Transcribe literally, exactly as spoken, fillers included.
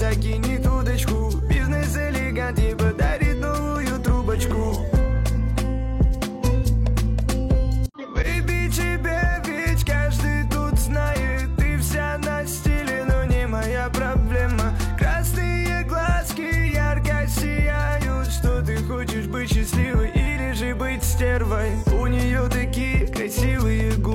закинет удочку. Бизнес-элегант и подарит новую трубочку. Бэйби, тебя ведь каждый тут знает. Ты вся на стиле, но не моя проблема. Красные глазки ярко сияют. Что ты хочешь, быть счастливой или же быть стервой? У нее такие красивые губы.